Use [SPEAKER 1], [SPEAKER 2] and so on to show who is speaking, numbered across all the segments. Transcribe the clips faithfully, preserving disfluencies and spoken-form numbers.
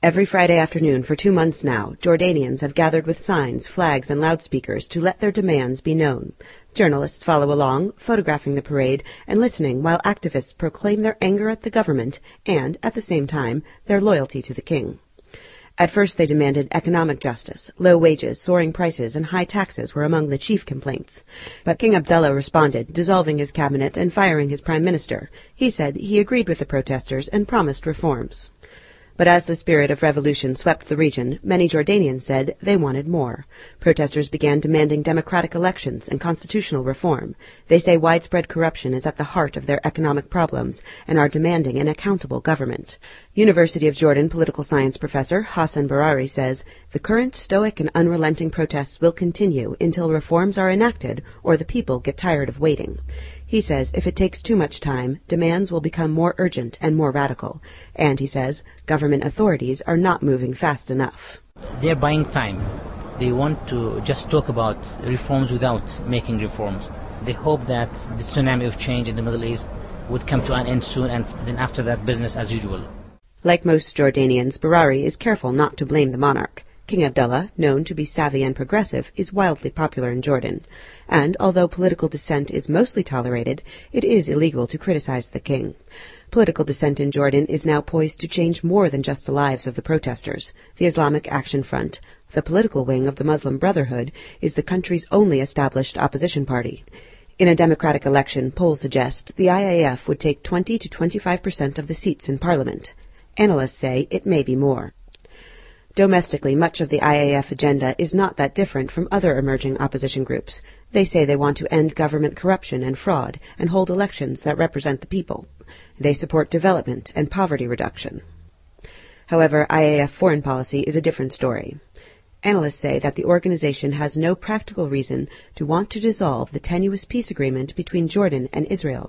[SPEAKER 1] Every Friday afternoon for two months now, Jordanians have gathered with signs, flags, and loudspeakers to let their demands be known. Journalists follow along, photographing the parade and listening while activists proclaim their anger at the government and, at the same time, their loyalty to the king. At first they demanded economic justice. Low wages, soaring prices, and high taxes were among the chief complaints. But King Abdullah responded, dissolving his cabinet and firing his prime minister. He said he agreed with the protesters and promised reforms. But as the spirit of revolution swept the region, many Jordanians said they wanted more. Protesters began demanding democratic elections and constitutional reform. They say widespread corruption is at the heart of their economic problems and are demanding an accountable government. University of Jordan political science professor Hassan Barari says the current stoic and unrelenting protests will continue until reforms are enacted or the people get tired of waiting. He says if it takes too much time, demands will become more urgent and more radical. And he says government authorities are not moving fast enough.
[SPEAKER 2] They're buying time. They want to just talk about reforms without making reforms. They hope that the tsunami of change in the Middle East would come to an end soon, and then after that, business as usual.
[SPEAKER 1] Like most Jordanians, Barari is careful not to blame the monarch. King Abdullah, known to be savvy and progressive, is wildly popular in Jordan. And although political dissent is mostly tolerated, it is illegal to criticize the king. Political dissent in Jordan is now poised to change more than just the lives of the protesters. The Islamic Action Front, the political wing of the Muslim Brotherhood, is the country's only established opposition party. In a democratic election, polls suggest the I A F would take twenty to twenty-five percent of the seats in parliament. Analysts say it may be more. Domestically, much of the I A F agenda is not that different from other emerging opposition groups. They say they want to end government corruption and fraud and hold elections that represent the people. They support development and poverty reduction. However, I A F foreign policy is a different story. Analysts say that the organization has no practical reason to want to dissolve the tenuous peace agreement between Jordan and Israel.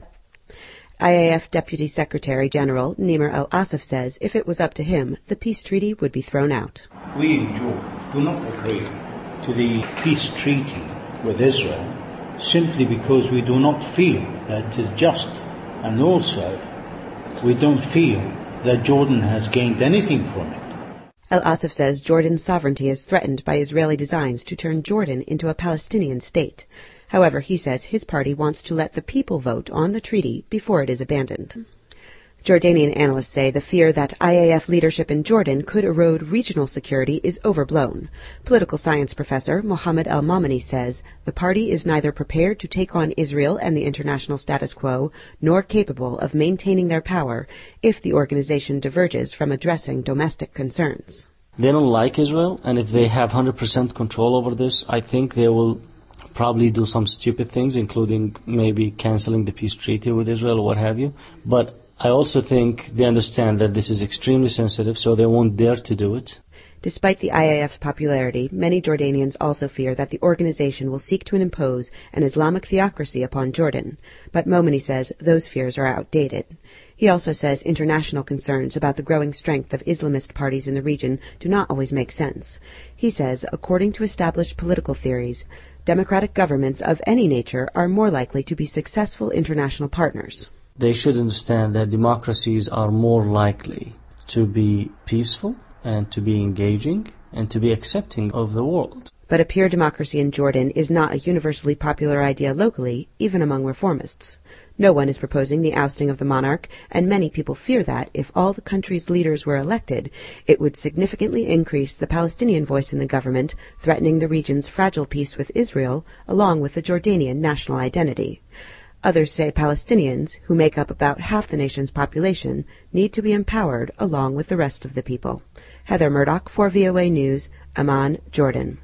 [SPEAKER 1] I A F Deputy Secretary General Nimer Al-Asaf says if it was up to him, the peace treaty would be thrown out.
[SPEAKER 3] We in Jordan do not agree to the peace treaty with Israel simply because we do not feel that it is just, and also we don't feel that Jordan has gained anything from it.
[SPEAKER 1] Al-Asaf says Jordan's sovereignty is threatened by Israeli designs to turn Jordan into a Palestinian state. However, he says his party wants to let the people vote on the treaty before it is abandoned. Jordanian analysts say the fear that I A F leadership in Jordan could erode regional security is overblown. Political science professor Mohammed Al-Mamani says the party is neither prepared to take on Israel and the international status quo, nor capable of maintaining their power if the organization diverges from addressing domestic concerns.
[SPEAKER 4] They don't like Israel, and if they have one hundred percent control over this, I think they will probably do some stupid things, including maybe canceling the peace treaty with Israel or what have you. But I also think they understand that this is extremely sensitive, so they won't dare to do it.
[SPEAKER 1] Despite the I A F's popularity, many Jordanians also fear that the organization will seek to impose an Islamic theocracy upon Jordan. But Momani says those fears are outdated. He also says international concerns about the growing strength of Islamist parties in the region do not always make sense. He says, according to established political theories, democratic governments of any nature are more likely to be successful international partners.
[SPEAKER 4] They should understand that democracies are more likely to be peaceful and to be engaging and to be accepting of the world.
[SPEAKER 1] But a pure democracy in Jordan is not a universally popular idea locally, even among reformists. No one is proposing the ousting of the monarch, and many people fear that, if all the country's leaders were elected, it would significantly increase the Palestinian voice in the government, threatening the region's fragile peace with Israel, along with the Jordanian national identity. Others say Palestinians, who make up about half the nation's population, need to be empowered along with the rest of the people. Heather Murdoch for V O A News, Amman, Jordan.